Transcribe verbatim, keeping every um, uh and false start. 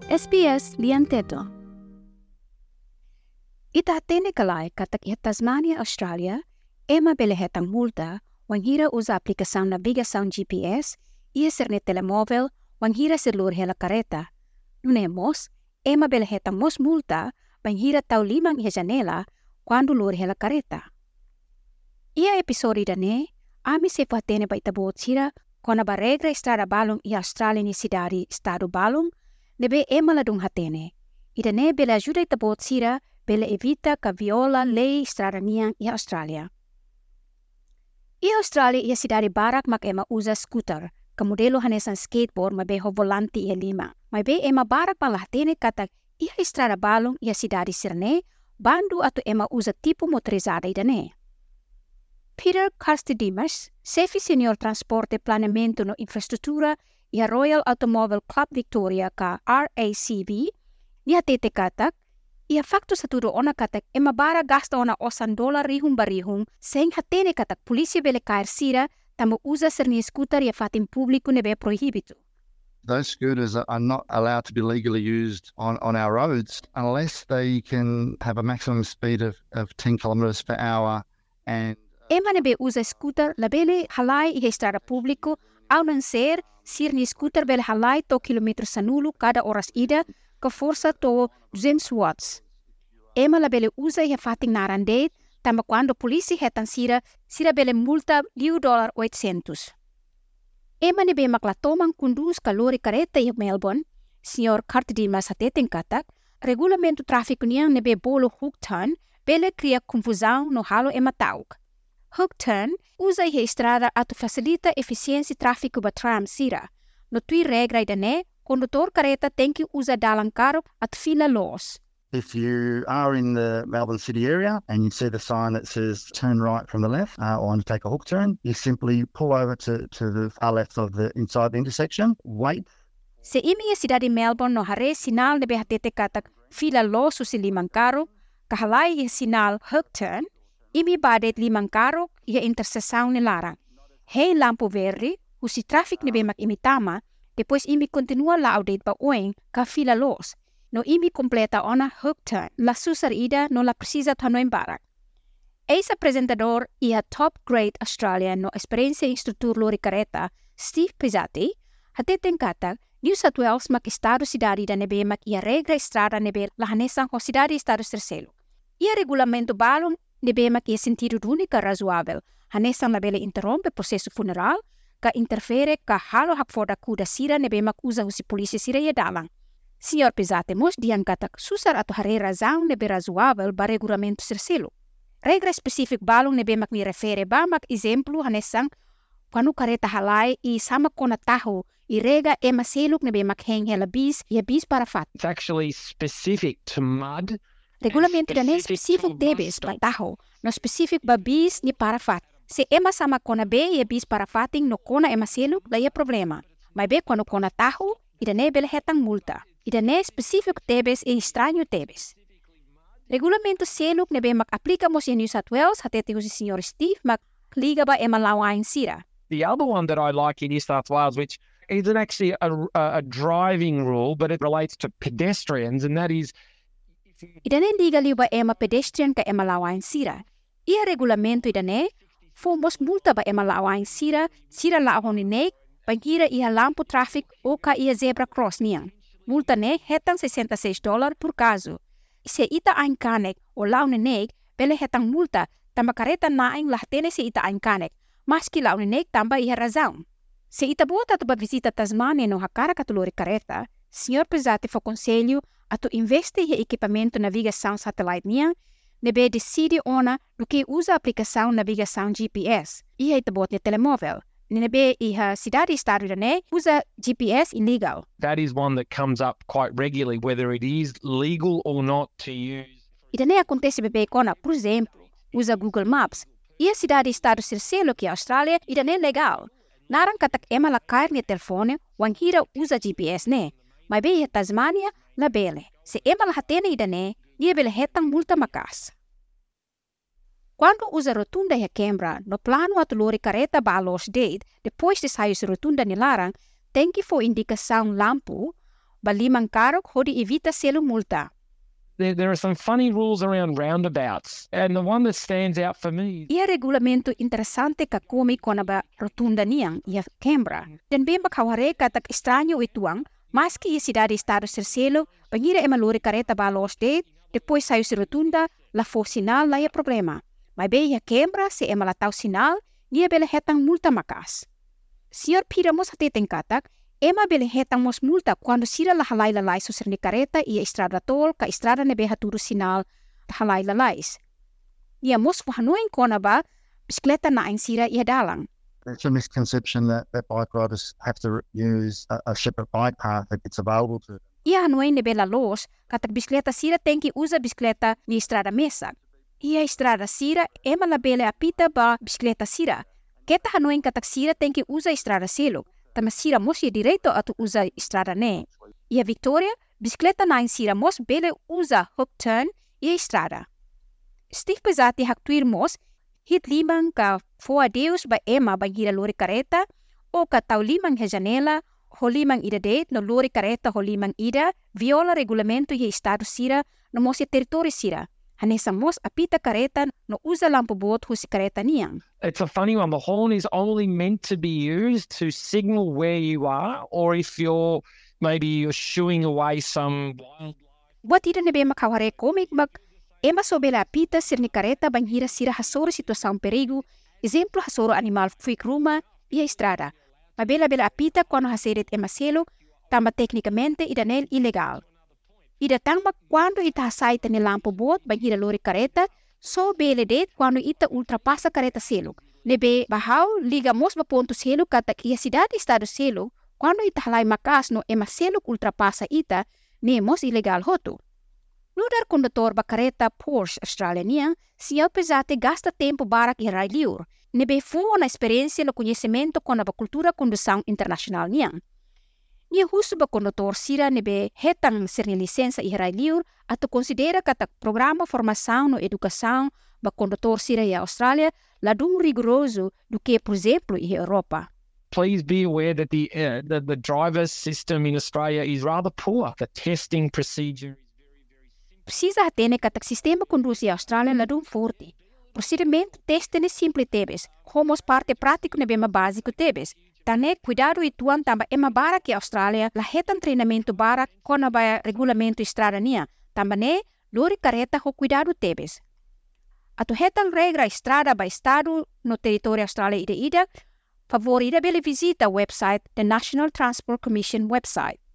S B S lian teto. Itatene kalay katak iha Tasmania, Australia, ema belehetang multa, wanghira usa aplikação navigação G P S, ia ser ne telemóvel, wanghira ser lur hela kareta. Nunemos, ema belehetang mos multa, wanghira tau limang iha janela, quando lur hela kareta. Ia episodi dane, ami se patene ba itabot sira, kona ba regra estrada balong iha Australia ni sidari estado balong, nebe ema ladung hatene. Idane bele ajuda itabot sira, bele evita ka viola lei estrada niang iha Australia. Iha Australia iha sidari barak mak ema usa scooter, ka modelo hanesan skateboard mabe ho volanti iha lima. Mabe ema barak palahtene katak iha estrada balong iha sidari sirne, bandu atau ema usa tipo motorizada idane. Peter Karstedimas, chefe senior transporte planeamento no infraestrutura iha Royal Automobile Club Victoria ka R A C V, niha tete katak, ia fakto sa tudo ona katak ema bara gasta ona osan dolar rihum barihum, seng hatene katak polisi bele kair sira, tamo usa serni scooter ia fatin publiku nebe prohibitu. Those scooters are not allowed to be legally used on, on our roads unless they can have a maximum speed of, of ten kilometres per hour. And Ema nebe usa scooter labele halai iha estrada publiku, au nan ser sirni scooter bele halai to kilometer sanulu kada horas ida, ka força to duzentos watts. Ema labele usa iha fating narandeit, tama quando polisi hetan sira, sira bele multa liu dolar oitocentos. Ema nebe maklatoman kundus ka lori kareta iha Melbourne, senhor Karstedimas hateten katak, regulamento tráfico niang nebe bolo hook turn, bele cria confusão no halo ema tauk. Hook turn usa iha estrada atu facilita eficiência tráfico ba tram sira. No tui regra idane, condutor kareta tem que usa dalang karo at fila los. if you are in the Melbourne city area and you see the sign that says turn right from the left uh, or take a hook turn, you simply pull over to, to the far left of the inside the intersection, wait. Se imi cidade Melbourne no hare sinal nebe hatete katak fila los usi limang karo, kahalai i sinal hook turn, imi badet limang karo i interseção ni larang. Hei lampu verde, usi traffic nebe mak imi tama, depois imi continua la audit ba oing ka fila los. No imi completa ona hook turn, la susar ida no la precisa tanoin barak. Eis apresentador ia top grade Australian no experiência instrutor lori careta, Steve Pizzati, hateten katak, New South Wales mak estado cidade da nebe mak ia regra estrada nebe lahanesan ho cidade estado terceiro. Ia regulamento balon nebe mak ia sentido única razoável, hanesan labele interrompe processo funeral, ka interfere ka halo hak foda kuda sira nebe mak usa husi polisi sira ia dalang. Senhor Pizzati mos dian katak susar atau hare razão nebe razoável ba regulamento terceiro. Regra específico balon nebe mak mi refere ba mak exemplo hanesan quando careta halai i sama kona taho i rega ema seluk nebe mak heng hela bis ia bis para fat. It's actually specific to mud. Regulamento da ne specific debes ba taho, no specific ba bis ni para fat. Se ema sama kona be ia bis para fating no kona ema seluk la ia problema. Mai be quando kona taho ida ne bele hetang multa. Ida ne specific debes e estranho debes. Regulamento seluk nebe mak aplica mos in New South Wales hatete usi senhor Steve mak liga ba ema lawain sira. The other one that I like in New South Wales, which isn't actually a, a, a driving rule, but it relates to pedestrians, and that is... Idane liga liu ba ema pedestrian ka ema lawain sira. Ia regulamento idane, fomos multa ba ema lawain sira, sira laon inek, pangira ia lampu traffic o ka ia zebra cross niang. Multa ne hetang sessenta e seis dólares por caso. Se ita ain kanek o laon inek, bele hetang multa, tamba kareta naing lahtene se ita ain kanek. Maski laon inek tamba ia razão. Se ita bota tu ba visita Tasmania no hakara katulori careta, senhor Pizzati fo conselho atu investe em equipamento navigação satellite niang, nebe decide ona do que usa aplicação navigação G P S. Ia ita bota telemóvel. Nebe iha cidade estado ne usa G P S illegal. That is one that comes up quite regularly, whether it is legal or not to use. Ida ne acontece bebe kona, por exemplo, usa Google Maps. Ia cidade estado terceiro que a Austrália ida ne legal. Narang katak ema la kair ni telefone, wang hira usa G P S ne. Mai be ia Tasmania la bele. Se ema la hatene ida ne, ia bele hetang multa makas. Quando usa rotunda e Canberra, no plano atulori careta balos date, depois de sair rotunda ni larang, tem que for indicação lampu, balimang karok hodi evita selo multa. There, there are some funny rules around roundabouts, and the one that stands out for me. Ia regulamento interesante ka komi kona ba rotunda niyang ia Canberra. Dan bem bakaware katak estranho ituang, maski ia cidade estado Cercelo, bangira ema lori careta ba Lost Date, depois saiu se rotunda, la for sinal la ia problema. Mas bem ia Canberra se ema la tau sinal, ia bele hetang multa makas. Sior pira mos hateten katak, ema bele hetang mos multa quando sira la halai la lais usir ni careta ia estrada tol ka estrada nebe haturu sinal halai la lais. Ia mos wahanoin kona ba bisikleta na ang sira ia dalang. It's a misconception that, that bike riders have to use a, a separate bike path if it's available to them. Ia hanoin nebe la los katak bisikleta sira tem que usa bisikleta ni estrada mesa. Ia estrada sira ema la bele apita ba bisikleta sira. Keta hanoin katak sira tem que usa estrada selo. Tama sira mos ia direito atu usa estrada ne. Ia Victoria, bisikleta na sira mos bele usa hook turn ia estrada. Steve pesati hak tuir mos, hit limang ka foa deus ba ema ba gira lori careta, o ka tau limang he janela, ho limang ida date no lori careta ho limang ida, viola regulamento ia estado sira no mos ia territorio sira. Hanesa mos apita careta no usa lampu bot husi careta niang. It's a funny one. The horn is only meant to be used to signal where you are, or if you're maybe you're shooing away some wildlife. Wat ida nebe makaware komik mag ema sobela apita sir ni careta banghira sira hasoro situação perigo, exemplo hasoro animal fuik ruma ia estrada. Mabela bela apita quando haseret ema selo, tamba tecnicamente ida nel ilegal. Ida tamba quando ita hasaita ni lampu bot banghira lori careta, so bele det quando ita ultrapassa careta selo. Nebe bahau liga mos ba ponto selo katak ia cidade estado selo, quando ita halai makas no ema selo ultrapassa ita, ne mos ilegal hoto. Nudar condutor ba careta Porsche Australiania, siya pesate gasta tempo barak irai liur, nebe fuo na experiência no conhecimento com a cultura condução internacional niang. Nia husu ba condutor sira nebe hetang ser ni licença irai liur, ato considera katak programa formação no educação ba condutor sira ia Austrália, ladum rigoroso do que, por exemplo, i Europa. Please be aware that the, uh, the the driver's system in Australia is rather poor. The testing procedure is very, very simple. Precisa atene katak sistema conduz ia Austrália ladum forte. Procedimento teste ne simple tebes, homos parte prático ne bema básico tebes. Tane cuidado e tuan tamba ema bara que Austrália la hetan treinamento bara kona ba regulamento estrada nia. Tamba ne lori careta ho cuidado tebes. Ato hetan regra estrada ba estado no território Austrália ida ida, favorida bele visita website the National Transport Commission website.